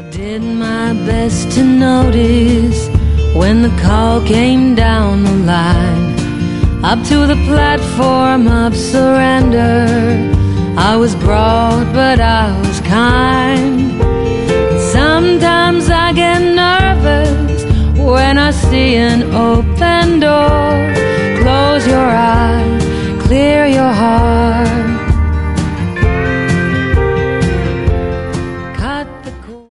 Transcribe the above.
Did my best to notice when the call came down the line, up to the platform of surrender. I was broad, but I was kind. Sometimes I get nervous when I see an open door.